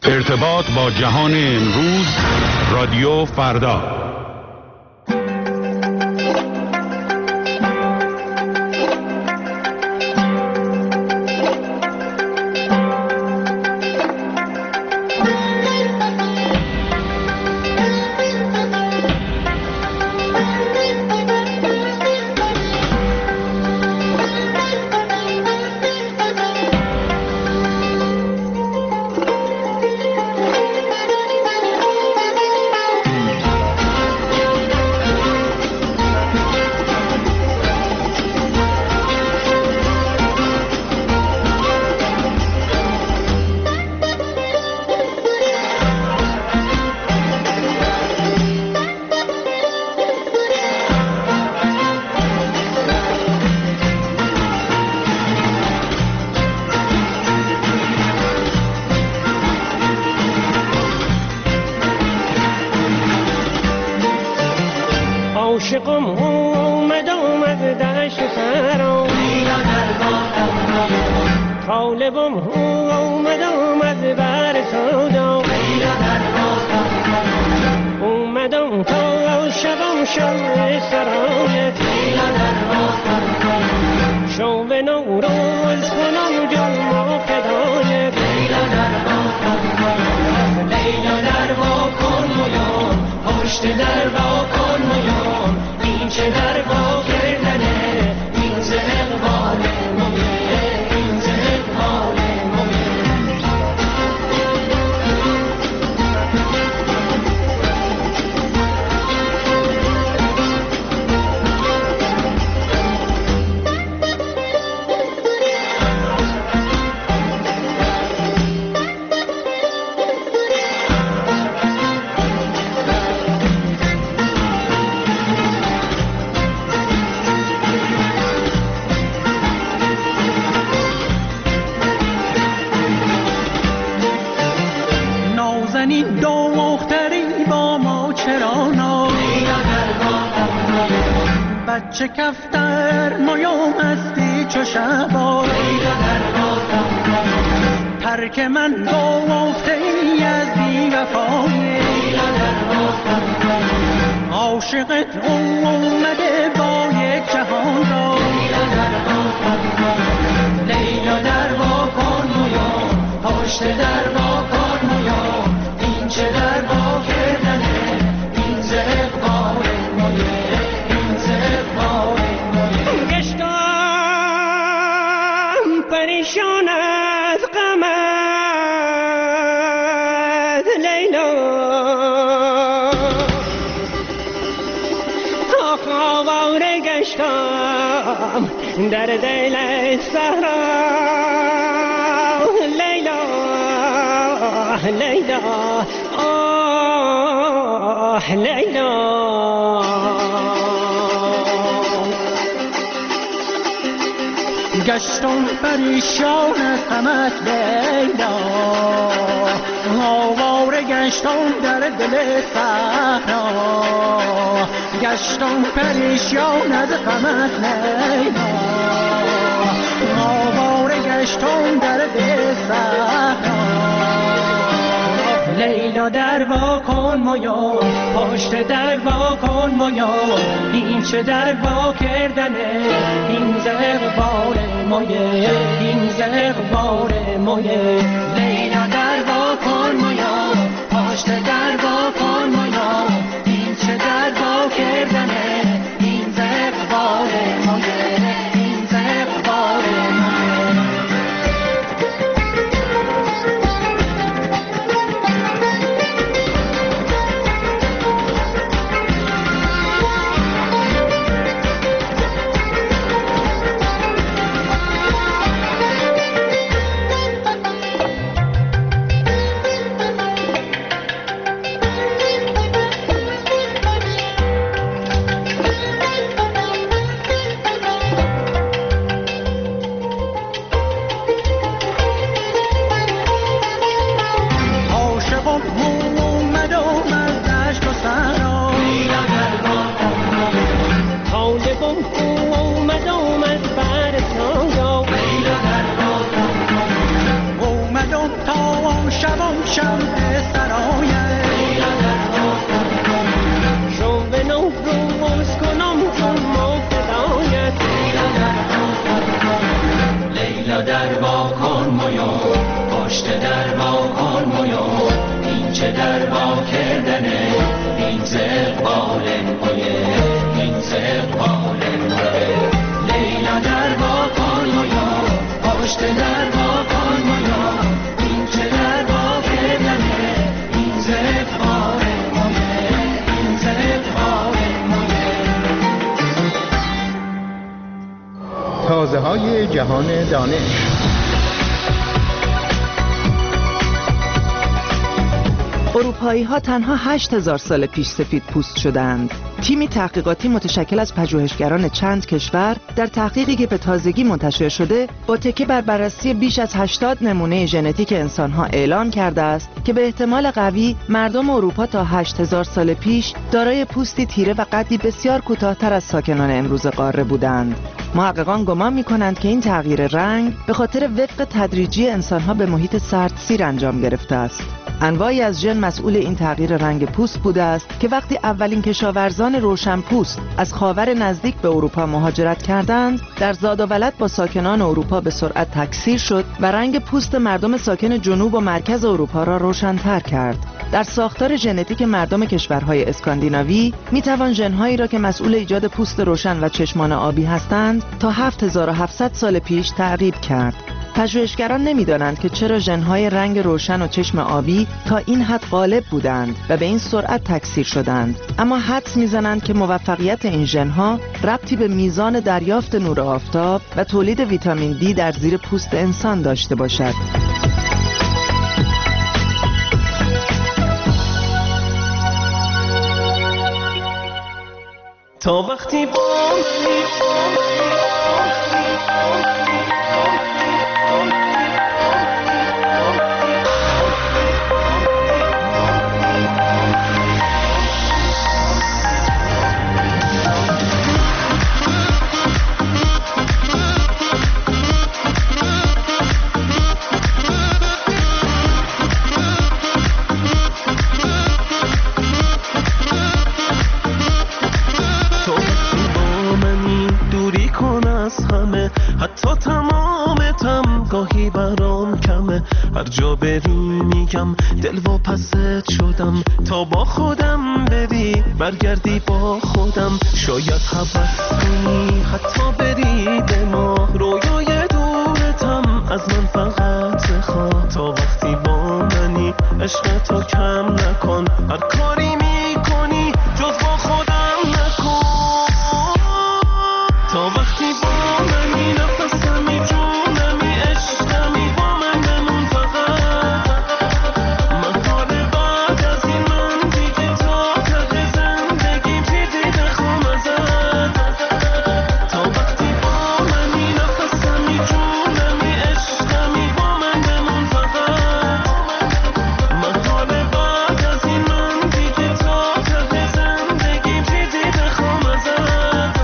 ارتباط با جهان امروز، رادیو فردا. عاشقم اومد دشت سرام، طالبم اومد بر سودام، اومدم تا شبم شب سرایت، شو به نوروز کنم جان و فدایت، لیلا در وا کن مویان، پشت در وا کن مویان، این چه در وا کردنه، این ز اقبال مویه، این ز اقبال مویه. نازنین دختری با ما چرا ناز، بچه کفتر مایام هستی چو شبا، ترک من گفته ای از بی وفایی، عاشقت اومده با یک جهان را، لیلا در وا کن مویان، پشت در وا کن مویان، این چه در وا کردنه، این ز اقبال مویه، این ز اقبال مویه. گشتم پریشان از غمت لیلا، آواره گشتم در دل صحرا، لیلا لیلا آه لیلا. گشتم پریشان از غمت لیلا، آواره گشتم در دل صحرا، گشتم پریشان از غمت لیلا، آواره گشتم در دل صحرا، لیلا در وا کن مویان، پشت در وا کن مویان، این چه در وا کردنه، این ز اقبال مویه، این ز اقبال مویه، لیلا در وا کن مویان، پشت در وا کن مویان، این چه در وا کردنه، این ز اقبال مویه، این ز اقبال مویه. شبان شب سرایت لیلا در با کن شو به نو روز کنم جون ما فدایت لیلا در با کن لیلا در با کن مویو پشت در با کن مویو این چه در با کردنه این ز اقبال مویه این ز اقبال مویه لیلا در با کن مویو پشت در با کن مویو این چه در با کردنه این ز اقبال مویه این ز اقبال مویه. تازه های جهان دانش. اروپایی ها تنها 8000 سال پیش سفید پوست شدند. تیمی تحقیقاتی متشکل از پژوهشگران چند کشور در تحقیقی که به تازگی منتشر شده با تکیه بر بررسی بیش از 80 نمونه ژنتیک انسان‌ها اعلام کرده است که به احتمال قوی مردم اروپا تا 8000 سال پیش دارای پوستی تیره و قدی بسیار کوتاه‌تر از ساکنان امروز قاره بودند. محققان گمان می‌کنند که این تغییر رنگ به خاطر وفق تدریجی انسان‌ها به محیط سردسیر انجام گرفته است. انواعی از ژن مسئول این تغییر رنگ پوست بوده است که وقتی اولین کشاورزان روشنپوست از خاور نزدیک به اروپا مهاجرت کردند، در زاد و ولد با ساکنان اروپا به سرعت تکثیر شد و رنگ پوست مردم ساکن جنوب و مرکز اروپا را روشن‌تر کرد. در ساختار ژنتیک مردم کشورهای اسکاندیناوی میتوان ژن‌هایی را که مسئول ایجاد پوست روشن و چشمان آبی هستند تا 7700 سال پیش تعقیب کرد. پژوهشگران نمی‌دانند که چرا ژن‌های رنگ روشن و چشم آبی تا این حد غالب بودند و به این سرعت تکثیر شدند، اما حدس می‌زنند که موفقیت این ژن‌ها ربطی به میزان دریافت نور آفتاب و تولید ویتامین دی در زیر پوست انسان داشته باشد. تا وقتی با حتی تمام گاهی برام کمه، هر جا بری میگم دل و پست شدم، تا با خودم بری برگردی با خودم، شاید هوس کنی حتی بری به ما، رویای دورتم از من فقط بخواه، تا وقتی با منی عشق تو کم نکن، هر کاری میکنی جز با خودم نکن، تا وقتی با منی نفسمی جونمی عشقمی با من بمون فقط، محال بعد از این من دیگه تا ته زندگیم چیزی بخوام ازت، تا وقتی با منی نفسمی جونمی عشقمی با من بمون فقط، محال بعد از این من دیگه تا ته زندگیم چیزی بخوام ازت.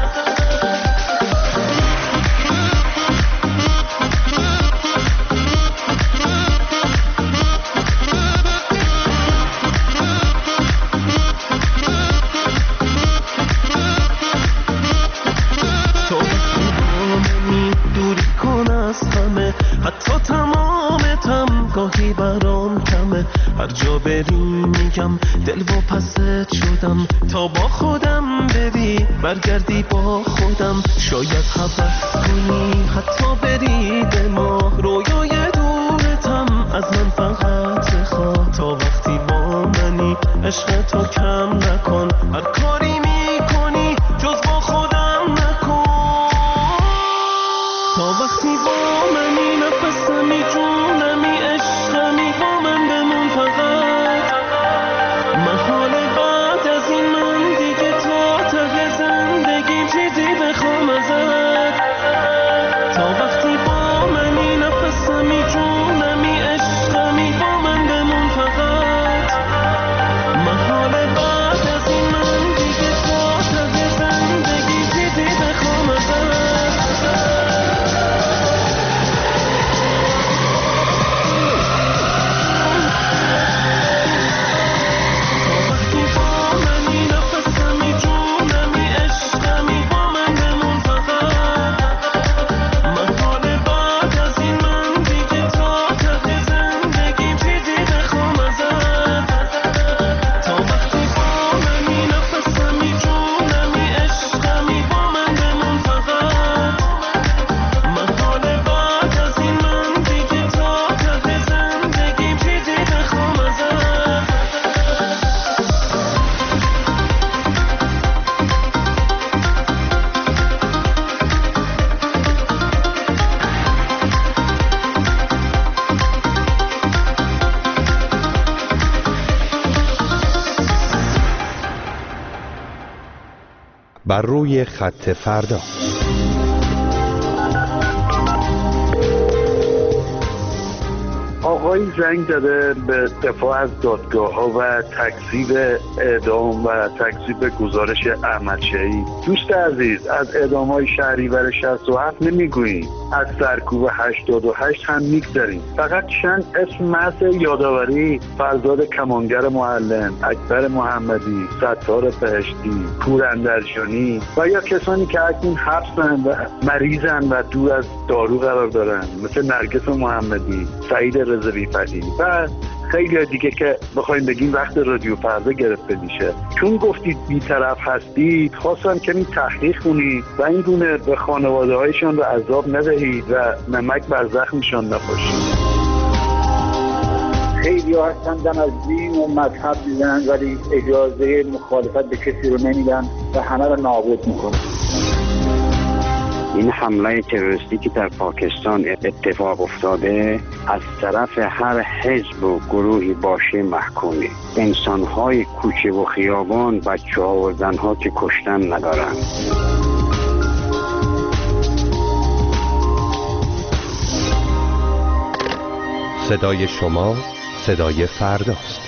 حتی تمام گاهی برام کمه، هر جا بری میگم دل و پست شدم، تا با خودم بری برگردی با خودم، شاید هوس کنی حتی بری به ما، رویای دورتم از من فقط بخواه، تا وقتی با منی عشق تو کم نکن، هر کاری میکنی جز با خودم نکن، تا وقتی با منی نفسمی جونمی عشقمی با من بمون فقط، محال بعد از این من دیگه تا ته زندگیم چیزی بخوام ازت، تا وقتی با منی نفسمی جونمی عشقمی با من بمون فقط، محال بعد از این بر روی خط فردا. آقای زنگ داده به دفاع از دادگاه ها و تکذیب اعدام و تکذیب گزارش احمد شهید. دوست عزیز، از اعدام های شهریور 67 نمیگوییم، از سرکوب 88 هم میگذاریم. فقط چند اسم محض یادآوری: فرزاد کمانگر معلم، اکبر محمدی، ستار بهشتی، پور اندرجانی و یا کسانی که اکنون حبسن و مریضن و دور از دارو قرار دارن، مثل نرگس محمدی، سعید رضوی پدی و خیلی دیگه که بخوایم بگیم وقت رادیو فردا گرفته میشه. چون گفتید بی‌طرف هستید، خواستم کمی تحقیق کنید و این گونه به خانواده هایشان رو عذاب ندهید و نمک بر زخمشان نپاشید. خیلی ها هستن دم از دین و مذهب میزنن ولی اجازه مخالفت به کسی رو نمیدن و همه رو نابود میکنن. این حمله تروریستی که در پاکستان اتفاق افتاده از طرف هر حزب و گروهی باشه محکومه. انسان‌های کوچه و خیابان، بچه‌ها و زن‌ها که کشتن ندارن. صدای شما صدای فرداست.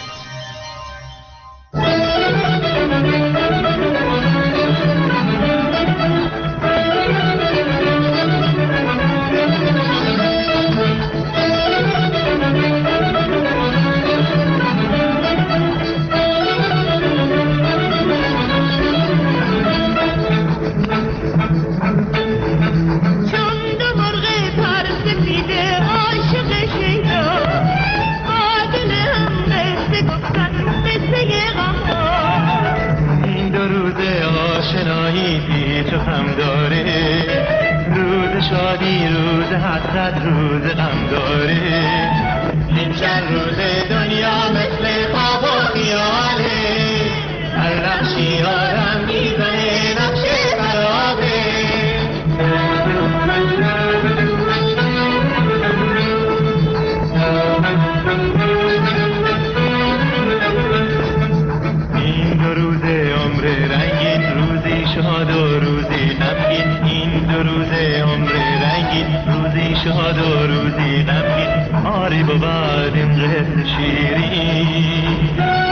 روز غم داره، این چند روز دنیا مثل خواب و خیاله، هر نقشی آدم میزنه نقش خرابه. این دو روز عمر رنگین، روزی شاد و روزی غمگین. این دو روز عمر رنگین، روزی شاد و روزی غمگین. آری بود این قصه شیرین.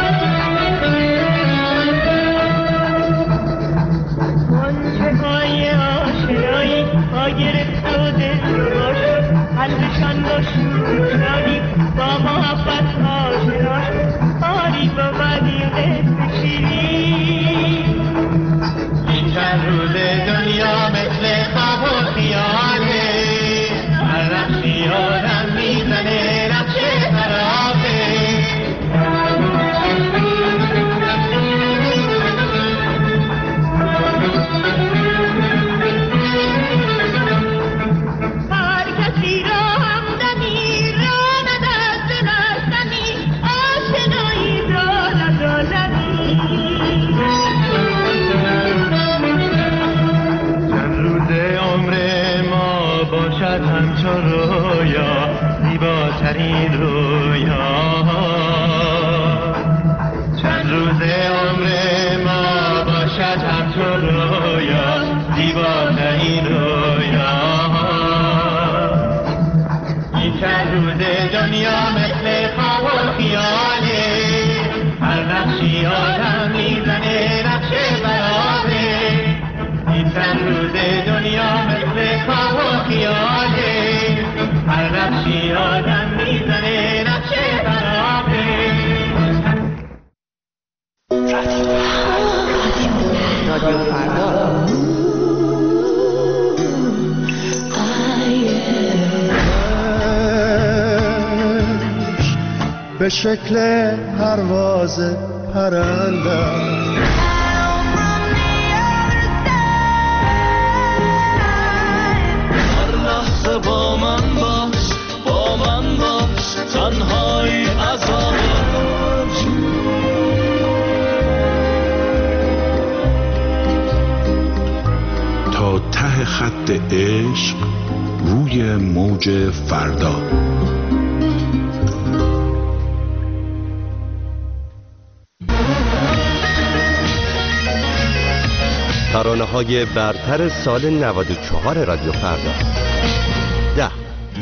منچهای آشنایی با گرفت و دل رو شد، قلبشان با شوشانی با محبت آشنا شد. آری بود این قصه شیرین. این چند روز دنیا مثل خواب و خیاله، هر نقشی آدم میزنه نقش خرابه. هر کسی را همدمی راند از دلستمی، آشنایی دارد عالمی. چند روز عمر ما باشد همچو رویا، زیباترین رویا. چند روز عمر ما باشد همچو رویا، زیباترین رویا. این چند روز دنیا مثل خواب و خیاله، هر نقشی آدم میزنه نقش برابه. این چند روز دنیا مثل خواب و خیاله، هر نقشی آدم میزنه نقش برابه. رادیو فردا. به شکل پرواز پرنده با من باش، با من باش، تنهایی عذاب. تا ته خط عشق روی موج فردا. ترانه‌های برتر سال 94 رادیو فردا. 10.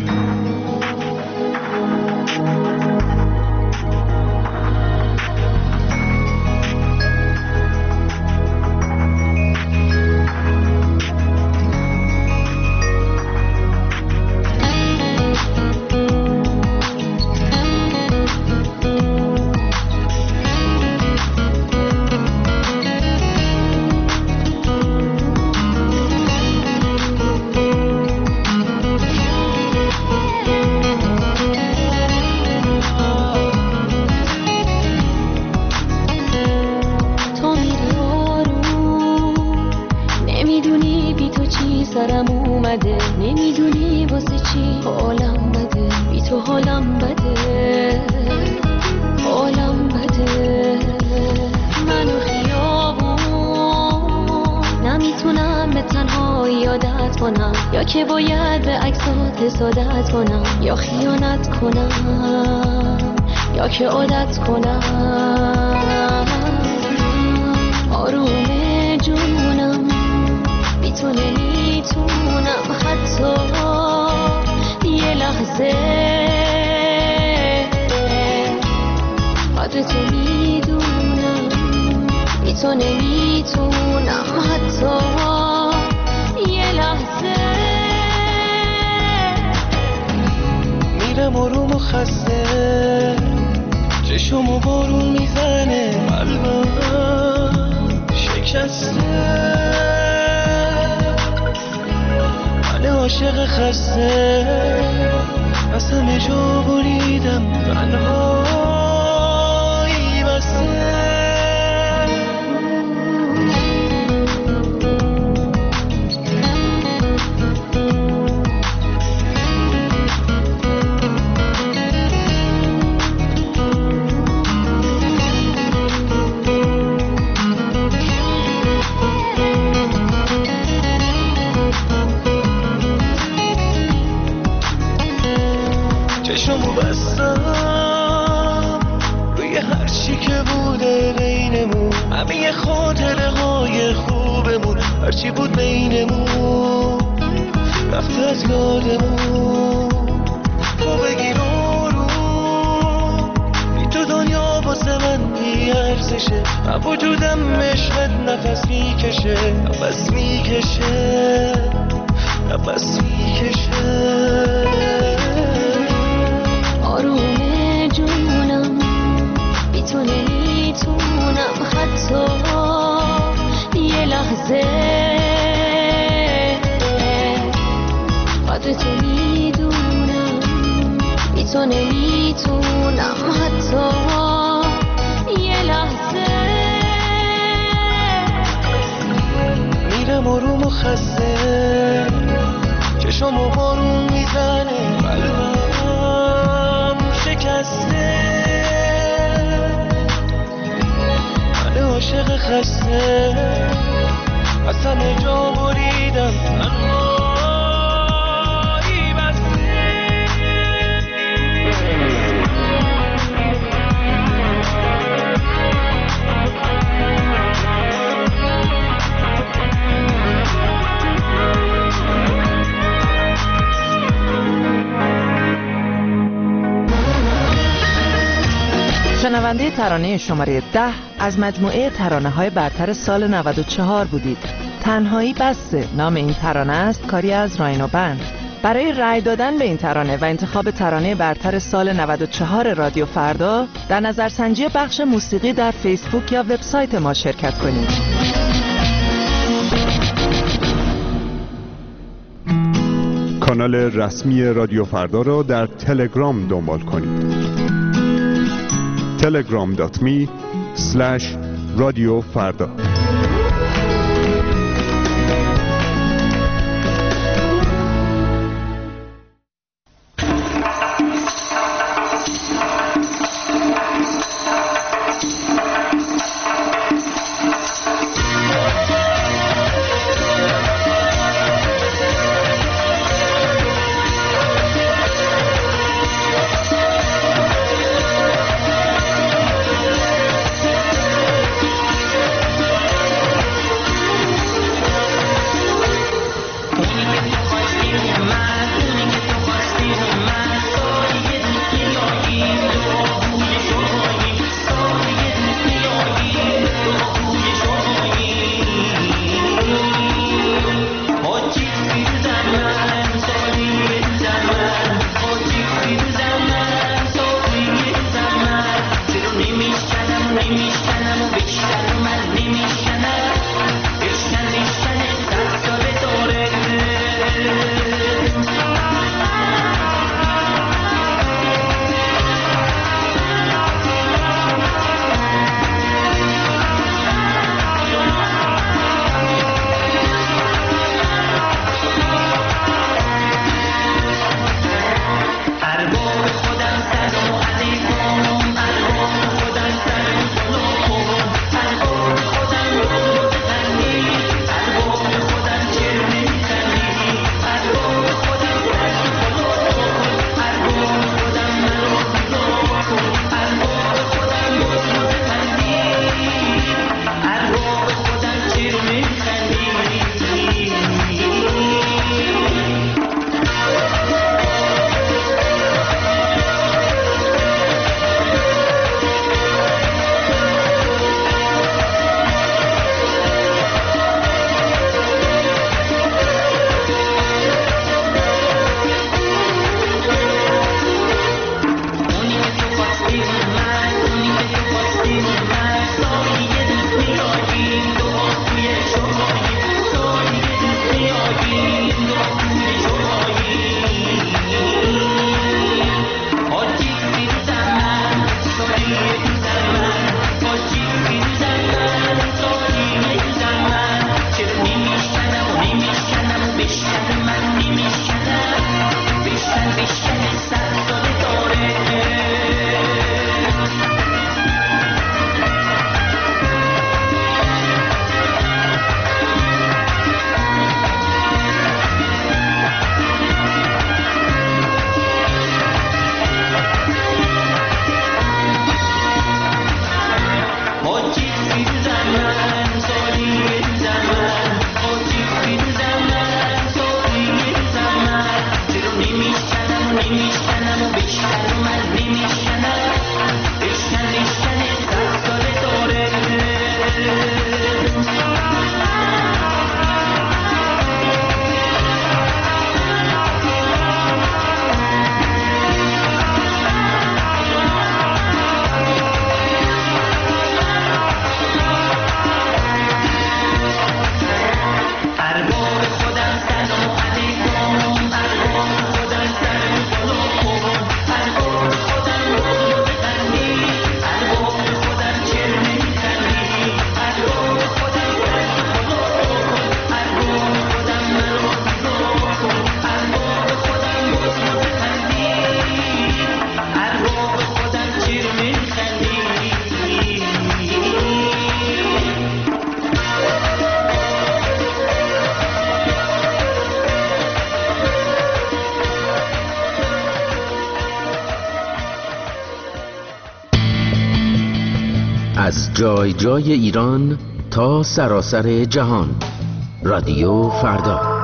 یا که باید به عکسات حسادت کنم، یا خیانت کنم، یا که عادت کنم. آروم جونم بی تو نمیتونم حتی یه لحظه. قدر تو میدونم بی تو نمیتونم حتی یه لحظه. میرم آروم و خسته، چشمو بارون میزنه، قلبم شکسته، من عاشق خسته، از همه جا بریدم، تنهایی بسته. چشمو بستم روی هر چی که بوده بینمون، همه خاطره های خوبمون، هرچی بود بینمون رفته از یادمون. تو بگیر آروم، بی تو دنیا واسه من بی ارزشه، من وجودم عشقت نفس میکشه، نفس میکشه، نفس میکشه. آروم جونم بی تو نمیتونم حتی یه لحظه. قدر تو میدونم بی تو نمیتونم حتی یه لحظه. میرم آروم و خسته، چشمو بارون میزنه، قلبم شکسته، من عاشق خسته، از همه جا بریدم، تنهایی بسته. شنونده ترانه شماره 10 از مجموعه ترانه‌های برتر سال 94 بودید. تنهایی بسته نام این ترانه است، کاری از راینو بند. برای رأی دادن به این ترانه و انتخاب ترانه برتر سال 94 رادیو فردا در نظرسنجی بخش موسیقی در فیسبوک یا وبسایت ما شرکت کنید. کانال رسمی رادیو فردا را در تلگرام دنبال کنید. telegram.me/رادیو فردا. نمیشکنم و بیشتر من نمیشکنم بشکن صد سال داره از جای جای ایران تا سراسر جهان، رادیو فردا.